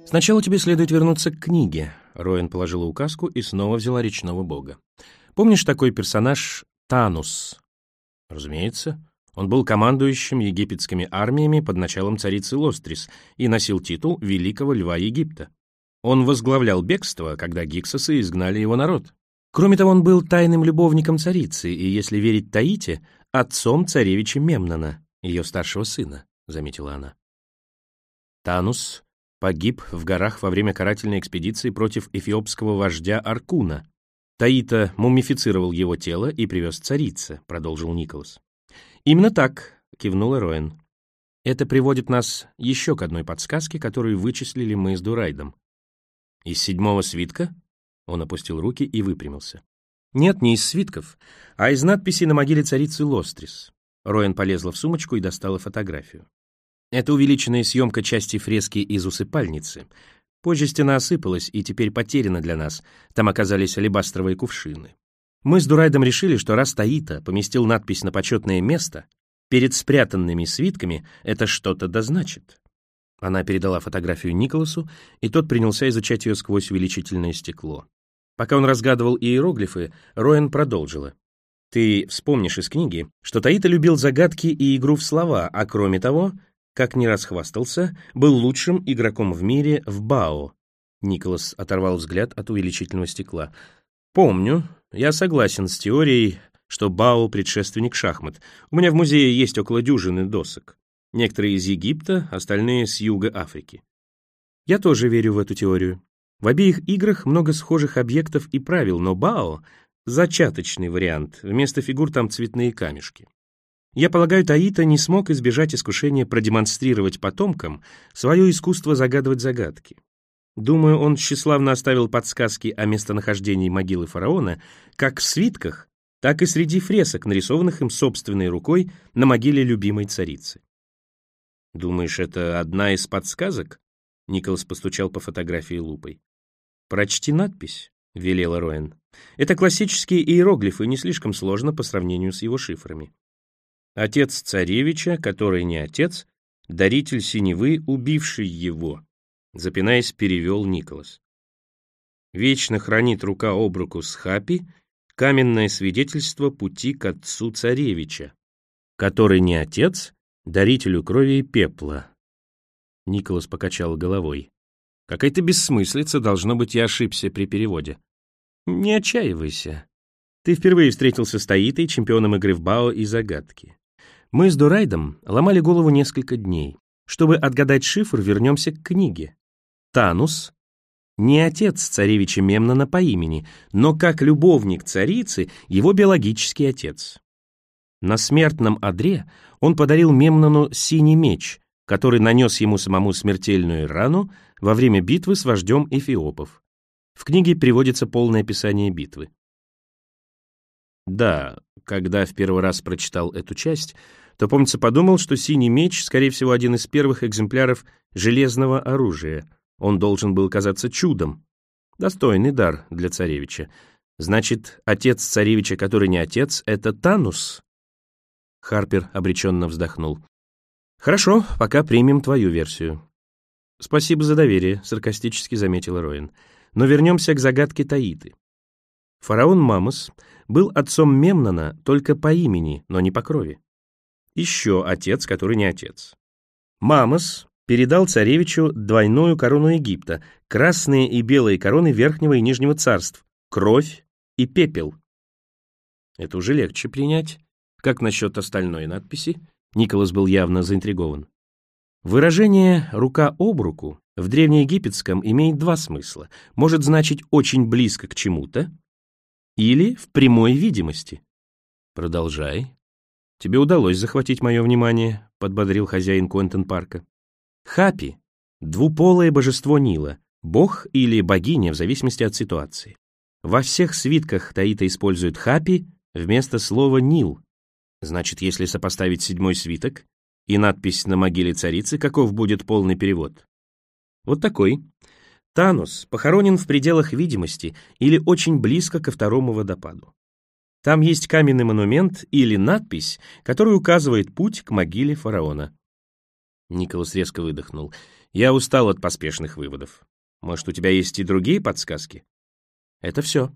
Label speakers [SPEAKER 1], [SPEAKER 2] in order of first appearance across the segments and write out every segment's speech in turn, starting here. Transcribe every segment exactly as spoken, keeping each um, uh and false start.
[SPEAKER 1] Сначала тебе следует вернуться к книге. Роэн положила указку и снова взяла речного бога. Помнишь такой персонаж Танус? Разумеется. Он был командующим египетскими армиями под началом царицы Лострис и носил титул Великого Льва Египта. Он возглавлял бегство, когда гиксосы изгнали его народ. Кроме того, он был тайным любовником царицы и, если верить Таите, отцом царевича Мемнона, ее старшего сына, заметила она. Танус погиб в горах во время карательной экспедиции против эфиопского вождя Аркуна. Таита мумифицировал его тело и привез царице, продолжил Николас. Именно так, кивнула Роэн. Это приводит нас еще к одной подсказке, которую вычислили мы с Дурайдом. Из седьмого свитка? Он опустил руки и выпрямился. Нет, не из свитков, а из надписи на могиле царицы Лострис. Роэн полезла в сумочку и достала фотографию. Это увеличенная съемка части фрески из усыпальницы. Позже стена осыпалась и теперь потеряна для нас. Там оказались алебастровые кувшины. Мы с Дурайдом решили, что раз Таита поместил надпись на почетное место, перед спрятанными свитками это что-то дозначит. Она передала фотографию Николасу, и тот принялся изучать ее сквозь увеличительное стекло. Пока он разгадывал иероглифы, Роэн продолжила. Ты вспомнишь из книги, что Таита любил загадки и игру в слова, а кроме того, как не раз хвастался, был лучшим игроком в мире в Бао. Николас оторвал взгляд от увеличительного стекла. Помню, я согласен с теорией, что Бао — предшественник шахмат. У меня в музее есть около дюжины досок. Некоторые из Египта, остальные с юга Африки. Я тоже верю в эту теорию. В обеих играх много схожих объектов и правил, но Бао — зачаточный вариант, вместо фигур там цветные камешки. Я полагаю, Таита не смог избежать искушения продемонстрировать потомкам свое искусство загадывать загадки. Думаю, он тщеславно оставил подсказки о местонахождении могилы фараона как в свитках, так и среди фресок, нарисованных им собственной рукой на могиле любимой царицы. «Думаешь, это одна из подсказок?» Николас постучал по фотографии лупой. «Прочти надпись», — велела Роэн. «Это классические иероглифы, не слишком сложно по сравнению с его шифрами. Отец царевича, который не отец, даритель синевы, убивший его», — запинаясь, перевел Николас. «Вечно хранит рука об руку с Хапи каменное свидетельство пути к отцу царевича, который не отец, дарителю крови и пепла». Николас покачал головой. «Какая-то бессмыслица, должно быть, я ошибся при переводе». «Не отчаивайся. Ты впервые встретился с Таитой, чемпионом игры в Бао и загадки. Мы с Дурайдом ломали голову несколько дней. Чтобы отгадать шифр, вернемся к книге. Танус — не отец царевича Мемнона по имени, но как любовник царицы его биологический отец. На смертном одре он подарил Мемнону синий меч, который нанес ему самому смертельную рану во время битвы с вождем эфиопов. В книге приводится полное описание битвы. Да, когда в первый раз прочитал эту часть, то, помнится, подумал, что синий меч, скорее всего, один из первых экземпляров железного оружия. Он должен был казаться чудом. Достойный дар для царевича. Значит, отец царевича, который не отец, это Танус? Харпер обреченно вздохнул. Хорошо, пока примем твою версию. Спасибо за доверие, саркастически заметила Роэн. Но вернемся к загадке Таиты. Фараон Мамос был отцом Мемнона только по имени, но не по крови. Еще отец, который не отец. Мамос передал царевичу двойную корону Египта, красные и белые короны Верхнего и Нижнего царств, кровь и пепел. Это уже легче принять. Как насчет остальной надписи? Николас был явно заинтригован. Выражение «рука об руку» в древнеегипетском имеет два смысла. Может значить «очень близко к чему-то» или «в прямой видимости». Продолжай. Тебе удалось захватить мое внимание, подбодрил хозяин Куэнтон-парка. Хапи — двуполое божество Нила, бог или богиня в зависимости от ситуации. Во всех свитках Таита использует Хапи вместо слова Нил. Значит, если сопоставить седьмой свиток и надпись на могиле царицы, каков будет полный перевод? Вот такой. Танус похоронен в пределах видимости или очень близко ко второму водопаду. Там есть каменный монумент или надпись, которая указывает путь к могиле фараона. Николас резко выдохнул. Я устал от поспешных выводов. Может, у тебя есть и другие подсказки? Это все.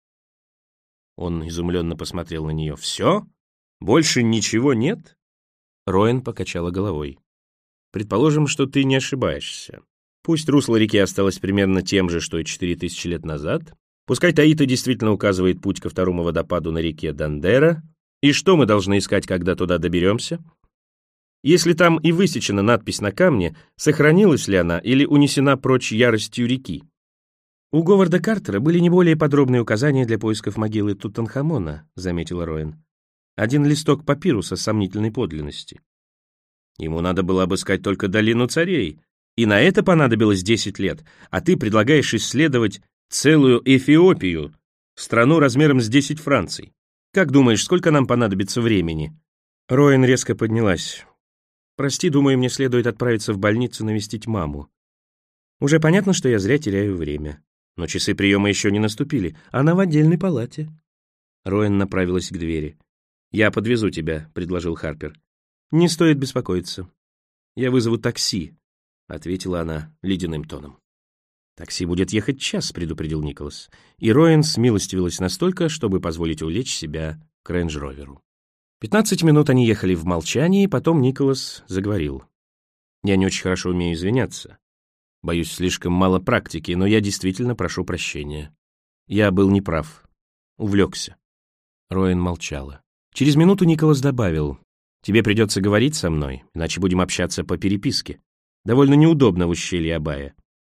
[SPEAKER 1] Он изумленно посмотрел на нее. Все? Больше ничего нет? Роэн покачала головой. Предположим, что ты не ошибаешься. Пусть русло реки осталось примерно тем же, что и четыре тысячи лет назад. Пускай Таита действительно указывает путь ко второму водопаду на реке Дандера. И что мы должны искать, когда туда доберемся? Если там и высечена надпись на камне, сохранилась ли она или унесена прочь яростью реки? У Говарда Картера были не более подробные указания для поисков могилы Тутанхамона, заметила Роэн. Один листок папируса сомнительной подлинности. Ему надо было обыскать только долину царей, и на это понадобилось десять лет, а ты предлагаешь исследовать целую Эфиопию, страну размером с десять Франций. Как думаешь, сколько нам понадобится времени? Роэн резко поднялась. Прости, думаю, мне следует отправиться в больницу навестить маму. Уже понятно, что я зря теряю время. Но часы приема еще не наступили. Она в отдельной палате. Роэн направилась к двери. «Я подвезу тебя», — предложил Харпер. «Не стоит беспокоиться. Я вызову такси», — ответила она ледяным тоном. «Такси будет ехать час», — предупредил Николас. И Роэн смилостивилась настолько, чтобы позволить увлечь себя к рейндж-роверу. Пятнадцать минут они ехали в молчании, потом Николас заговорил. «Я не очень хорошо умею извиняться. Боюсь, слишком мало практики, но я действительно прошу прощения. Я был неправ. Увлекся». Роэн молчала. Через минуту Николас добавил: «Тебе придется говорить со мной, иначе будем общаться по переписке. Довольно неудобно в ущелье Абая».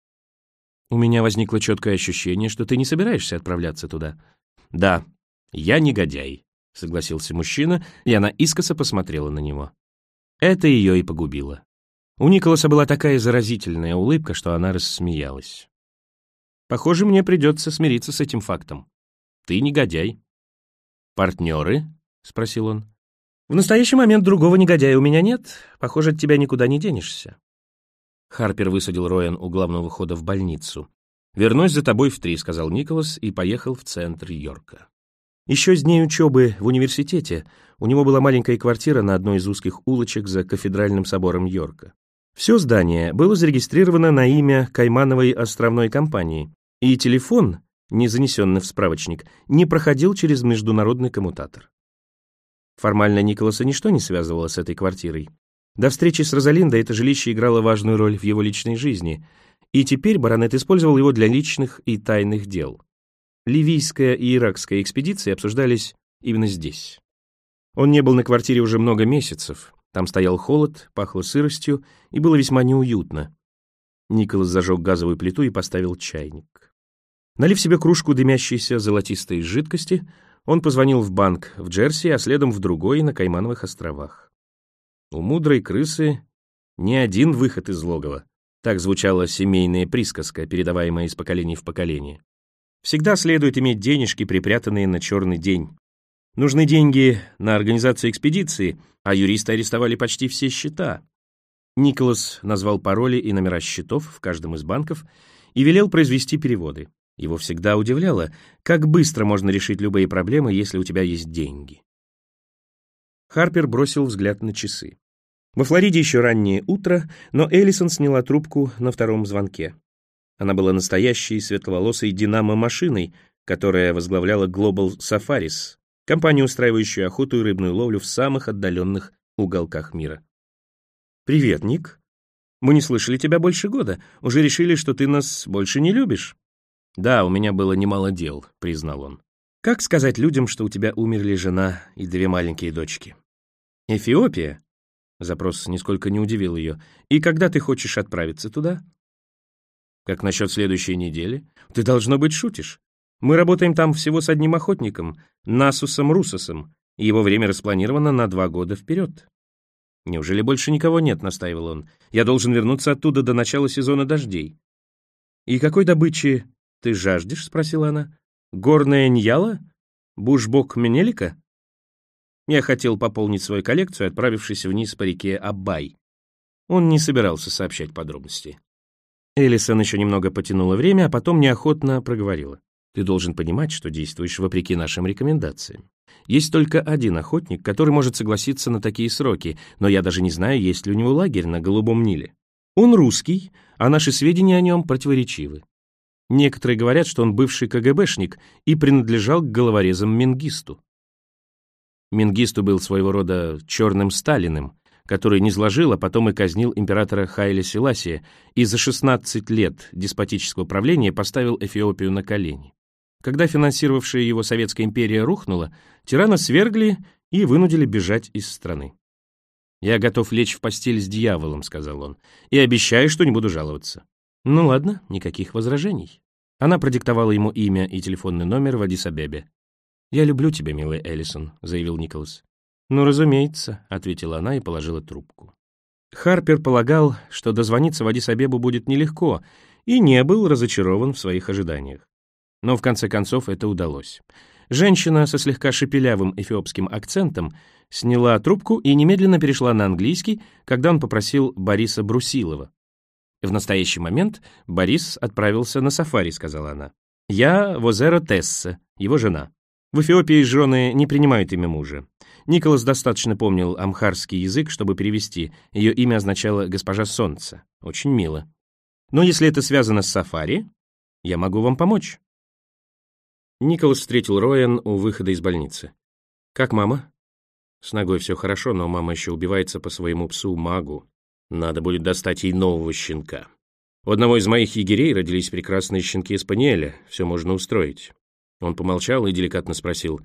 [SPEAKER 1] «У меня возникло четкое ощущение, что ты не собираешься отправляться туда». «Да, я негодяй», — согласился мужчина, и она искоса посмотрела на него. Это ее и погубило. У Николаса была такая заразительная улыбка, что она рассмеялась. «Похоже, мне придется смириться с этим фактом. Ты негодяй». «Партнеры?» — спросил он. «В настоящий момент другого негодяя у меня нет. Похоже, от тебя никуда не денешься». Харпер высадил Роэн у главного входа в больницу. «Вернусь за тобой в три», — сказал Николас и поехал в центр Йорка. Еще с дней учебы в университете у него была маленькая квартира на одной из узких улочек за кафедральным собором Йорка. Все здание было зарегистрировано на имя Каймановой островной компании, и телефон, не занесенный в справочник, не проходил через международный коммутатор. Формально Николаса ничто не связывало с этой квартирой. До встречи с Розалиндой это жилище играло важную роль в его личной жизни, и теперь баронет использовал его для личных и тайных дел. Ливийская и иракская экспедиции обсуждались именно здесь. Он не был на квартире уже много месяцев. Там стоял холод, пахло сыростью и было весьма неуютно. Николас зажег газовую плиту и поставил чайник. Налив себе кружку дымящейся золотистой жидкости, он позвонил в банк в Джерси, а следом в другой на Каймановых островах. У мудрой крысы не один выход из логова. Так звучала семейная присказка, передаваемая из поколения в поколение. Всегда следует иметь денежки, припрятанные на черный день. Нужны деньги на организацию экспедиции, а юристы арестовали почти все счета. Николас назвал пароли и номера счетов в каждом из банков и велел произвести переводы. Его всегда удивляло, как быстро можно решить любые проблемы, если у тебя есть деньги. Харпер бросил взгляд на часы. Во Флориде еще раннее утро, но Эллисон сняла трубку на втором звонке. Она была настоящей светловолосой динамо-машиной, которая возглавляла Global Safaris, компанию, устраивающую охоту и рыбную ловлю в самых отдаленных уголках мира. «Привет, Ник. Мы не слышали тебя больше года. Уже решили, что ты нас больше не любишь». «Да, у меня было немало дел», — признал он. «Как сказать людям, что у тебя умерли жена и две маленькие дочки?» «Эфиопия?» Запрос нисколько не удивил ее. «И когда ты хочешь отправиться туда?» «Как насчет следующей недели? Ты, должно быть, шутишь. Мы работаем там всего с одним охотником, Насусом Русосом, и его время распланировано на два года вперед». «Неужели больше никого нет?» — настаивал он. «Я должен вернуться оттуда до начала сезона дождей». «И какой добычи ты жаждешь?» — спросила она. «Горная ньяла? Бушбок Менелика?» Я хотел пополнить свою коллекцию, отправившись вниз по реке Абай. Он не собирался сообщать подробности. Эллисон еще немного потянула время, а потом неохотно проговорила. «Ты должен понимать, что действуешь вопреки нашим рекомендациям. Есть только один охотник, который может согласиться на такие сроки, но я даже не знаю, есть ли у него лагерь на Голубом Ниле. Он русский, а наши сведения о нем противоречивы. Некоторые говорят, что он бывший КГБшник и принадлежал к головорезам Менгисту. Менгисту был своего рода черным Сталиным, который низложил, а потом и казнил императора Хайля Селасия и за шестнадцать лет деспотического правления поставил Эфиопию на колени. Когда финансировавшая его Советская империя рухнула, тирана свергли и вынудили бежать из страны. «Я готов лечь в постель с дьяволом», — сказал он, — «и обещаю, что не буду жаловаться». «Ну ладно, никаких возражений». Она продиктовала ему имя и телефонный номер в Аддис-Абебе. «Я люблю тебя, милая Эллисон», — заявил Николас. «Ну, разумеется», — ответила она и положила трубку. Харпер полагал, что дозвониться в Аддис-Абебу будет нелегко, и не был разочарован в своих ожиданиях. Но в конце концов это удалось. Женщина со слегка шепелявым эфиопским акцентом сняла трубку и немедленно перешла на английский, когда он попросил Бориса Брусилова. «В настоящий момент Борис отправился на сафари», — сказала она. «Я Возеро Тесса, его жена. В Эфиопии жены не принимают имя мужа. Николас достаточно помнил амхарский язык, чтобы перевести. Ее имя означало «госпожа солнца». Очень мило. Но если это связано с сафари, я могу вам помочь». Николас встретил Роэн у выхода из больницы. «Как мама?» «С ногой все хорошо, но мама еще убивается по своему псу Магу. Надо будет достать ей нового щенка. У одного из моих егерей родились прекрасные щенки-спаниеля. Все можно устроить». Он помолчал и деликатно спросил: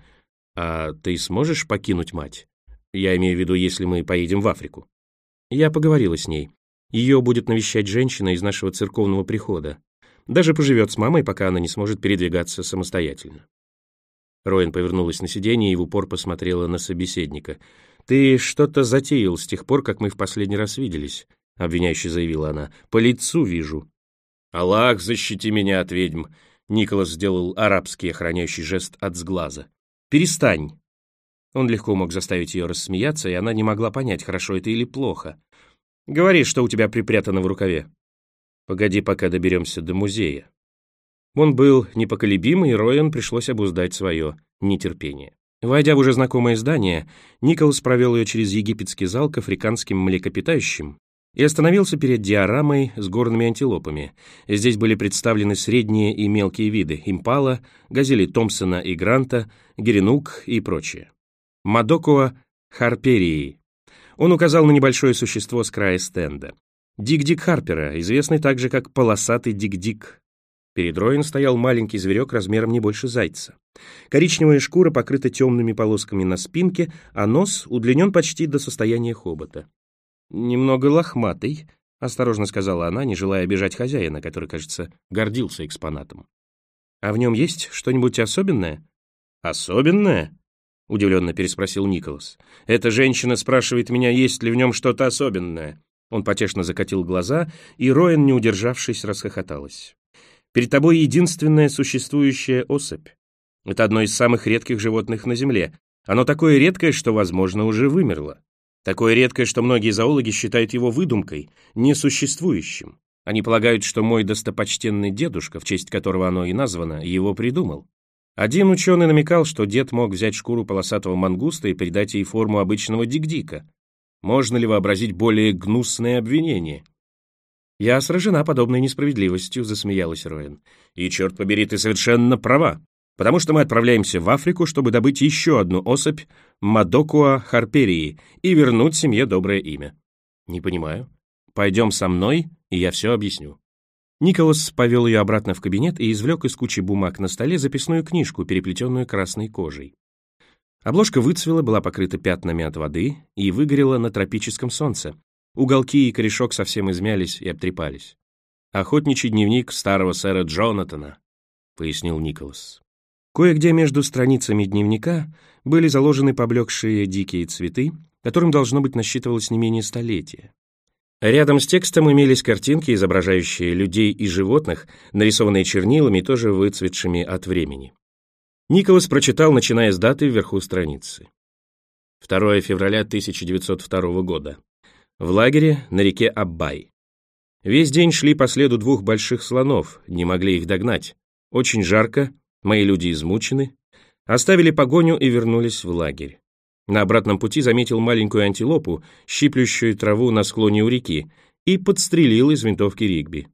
[SPEAKER 1] «А ты сможешь покинуть мать? Я имею в виду, если мы поедем в Африку». Я поговорила с ней. Ее будет навещать женщина из нашего церковного прихода. Даже поживет с мамой, пока она не сможет передвигаться самостоятельно. Роэн повернулась на сиденье и в упор посмотрела на собеседника. «Ты что-то затеял с тех пор, как мы в последний раз виделись», — обвиняюще заявила она. «По лицу вижу». «Аллах, защити меня от ведьм!» Николас сделал арабский охраняющий жест от сглаза. «Перестань!» Он легко мог заставить ее рассмеяться, и она не могла понять, хорошо это или плохо. «Говори, что у тебя припрятано в рукаве». «Погоди, пока доберемся до музея». Он был непоколебим, и Роэн пришлось обуздать свое нетерпение. Войдя в уже знакомое здание, Николас провел ее через египетский зал к африканским млекопитающим и остановился перед диорамой с горными антилопами. Здесь были представлены средние и мелкие виды — импала, газели Томпсона и Гранта, геренук и прочее. Мадокуа харперии. Он указал на небольшое существо с края стенда. Дик-Дик Харпера, известный также как полосатый Дик-Дик. Перед Роэн стоял маленький зверек размером не больше зайца. Коричневая шкура покрыта темными полосками на спинке, а нос удлинен почти до состояния хобота. «Немного лохматый», — осторожно сказала она, не желая обижать хозяина, который, кажется, гордился экспонатом. «А в нем есть что-нибудь особенное?» «Особенное?» — удивленно переспросил Николас. «Эта женщина спрашивает меня, есть ли в нем что-то особенное». Он потешно закатил глаза, и Роэн, не удержавшись, расхохоталась. «Перед тобой единственная существующая особь. Это одно из самых редких животных на Земле. Оно такое редкое, что, возможно, уже вымерло. Такое редкое, что многие зоологи считают его выдумкой, несуществующим. Они полагают, что мой достопочтенный дедушка, в честь которого оно и названо, его придумал. Один ученый намекал, что дед мог взять шкуру полосатого мангуста и придать ей форму обычного дик-дика. Можно ли вообразить более гнусное обвинение?» «Я сражена подобной несправедливостью», — засмеялась Роэн. «И, черт побери, ты совершенно права, потому что мы отправляемся в Африку, чтобы добыть еще одну особь Мадокуа харперии и вернуть семье доброе имя». «Не понимаю. Пойдем со мной, и я все объясню». Николас повел ее обратно в кабинет и извлек из кучи бумаг на столе записную книжку, переплетенную красной кожей. Обложка выцвела, была покрыта пятнами от воды и выгорела на тропическом солнце. Уголки и корешок совсем измялись и обтрепались. «Охотничий дневник старого сэра Джонатана», — пояснил Николас. Кое-где между страницами дневника были заложены поблекшие дикие цветы, которым, должно быть, насчитывалось не менее столетия. Рядом с текстом имелись картинки, изображающие людей и животных, нарисованные чернилами, тоже выцветшими от времени. Николас прочитал, начиная с даты вверху страницы. второе февраля тысяча девятьсот второго года. В лагере на реке Аббай. Весь день шли по следу двух больших слонов, не могли их догнать. Очень жарко, мои люди измучены. Оставили погоню и вернулись в лагерь. На обратном пути заметил маленькую антилопу, щиплющую траву на склоне у реки, и подстрелил из винтовки Ригби.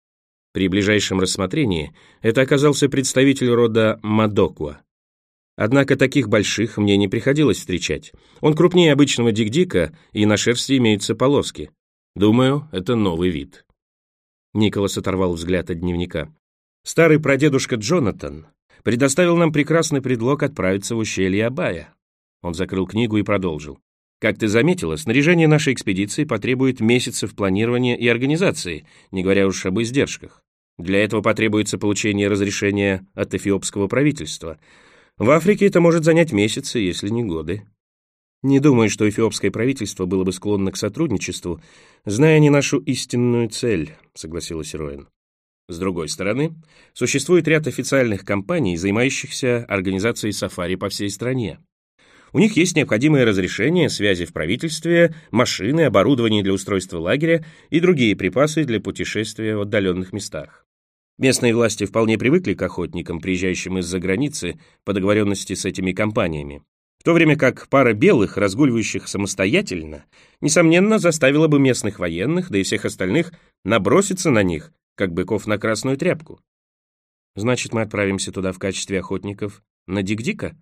[SPEAKER 1] При ближайшем рассмотрении это оказался представитель рода Мадокуа. Однако таких больших мне не приходилось встречать. Он крупнее обычного дик-дика, и на шерсти имеются полоски. Думаю, это новый вид. Николас оторвал взгляд от дневника. Старый прадедушка Джонатан предоставил нам прекрасный предлог отправиться в ущелье Абая. Он закрыл книгу и продолжил. Как ты заметила, снаряжение нашей экспедиции потребует месяцев планирования и организации, не говоря уж об издержках. Для этого потребуется получение разрешения от эфиопского правительства. В Африке это может занять месяцы, если не годы. Не думаю, что эфиопское правительство было бы склонно к сотрудничеству, зная не нашу истинную цель, согласилась Роэн. С другой стороны, существует ряд официальных компаний, занимающихся организацией сафари по всей стране. У них есть необходимые разрешения, связи в правительстве, машины, оборудование для устройства лагеря и другие припасы для путешествия в отдаленных местах. Местные власти вполне привыкли к охотникам, приезжающим из-за границы по договоренности с этими компаниями, в то время как пара белых, разгуливающих самостоятельно, несомненно, заставила бы местных военных, да и всех остальных, наброситься на них, как быков на красную тряпку. Значит, мы отправимся туда в качестве охотников на Дик-Дика?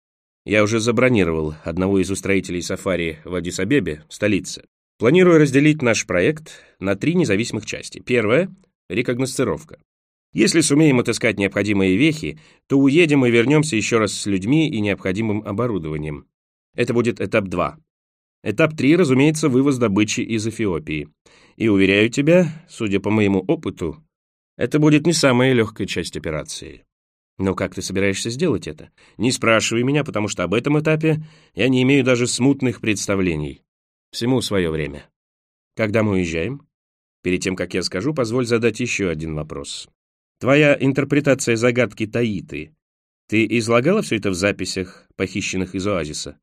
[SPEAKER 1] Я уже забронировал одного из устроителей сафари в Аддис-Абебе, столице. Планирую разделить наш проект на три независимых части. Первая — рекогносцировка. Если сумеем отыскать необходимые вехи, то уедем и вернемся еще раз с людьми и необходимым оборудованием. Это будет этап два. Этап три, разумеется, вывоз добычи из Эфиопии. И, уверяю тебя, судя по моему опыту, это будет не самая легкая часть операции. Но как ты собираешься сделать это? Не спрашивай меня, потому что об этом этапе я не имею даже смутных представлений. Всему свое время. Когда мы уезжаем? Перед тем, как я скажу, позволь задать еще один вопрос. Твоя интерпретация загадки Таиты. Ты излагала все это в записях, похищенных из оазиса?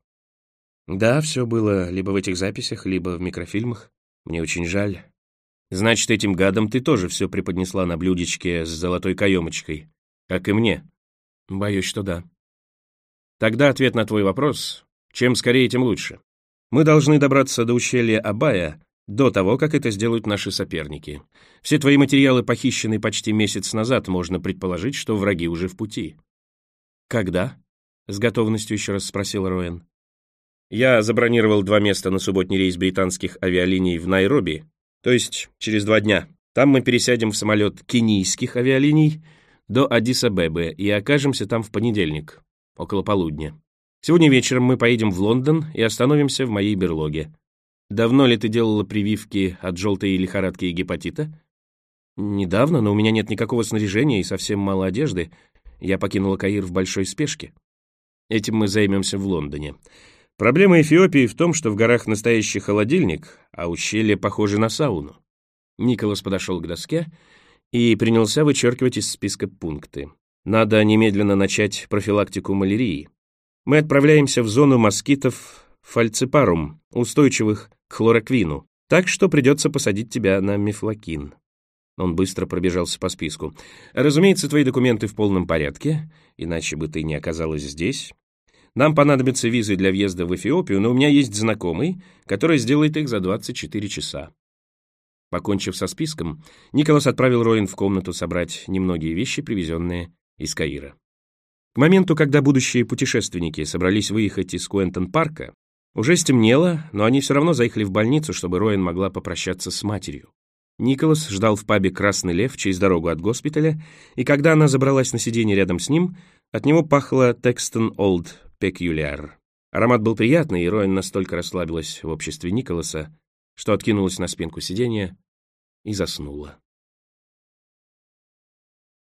[SPEAKER 1] Да, все было либо в этих записях, либо в микрофильмах. Мне очень жаль. Значит, этим гадам ты тоже все преподнесла на блюдечке с золотой каемочкой, как и мне. Боюсь, что да. Тогда ответ на твой вопрос: чем скорее, тем лучше. Мы должны добраться до ущелья Абая до того, как это сделают наши соперники. Все твои материалы похищены почти месяц назад, можно предположить, что враги уже в пути. Когда? С готовностью еще раз спросил Роэн. Я забронировал два места на субботний рейс британских авиалиний в Найроби, то есть через два дня. Там мы пересядем в самолет кенийских авиалиний до Аддис-Абебы и окажемся там в понедельник, около полудня. Сегодня вечером мы поедем в Лондон и остановимся в моей берлоге. Давно ли ты делала прививки от желтой лихорадки и гепатита? Недавно, но у меня нет никакого снаряжения и совсем мало одежды. Я покинула Каир в большой спешке. Этим мы займемся в Лондоне. Проблема Эфиопии в том, что в горах настоящий холодильник, а ущелье похоже на сауну. Николас подошел к доске и принялся вычеркивать из списка пункты. Надо немедленно начать профилактику малярии. Мы отправляемся в зону москитов фальципарум, устойчивых к хлороквину, так что придется посадить тебя на мефлокин. Он быстро пробежался по списку. Разумеется, твои документы в полном порядке, иначе бы ты не оказалась здесь. Нам понадобятся визы для въезда в Эфиопию, но у меня есть знакомый, который сделает их за двадцать четыре часа. Покончив со списком, Николас отправил Роэн в комнату собрать немногие вещи, привезенные из Каира. К моменту, когда будущие путешественники собрались выехать из Куэнтон-парка, уже стемнело, но они все равно заехали в больницу, чтобы Роэн могла попрощаться с матерью. Николас ждал в пабе «Красный лев» через дорогу от госпиталя, и когда она забралась на сиденье рядом с ним, от него пахло Texton Old Peculiar. Аромат был приятный, и Роэн настолько расслабилась в обществе Николаса, что откинулась на спинку сиденья и заснула.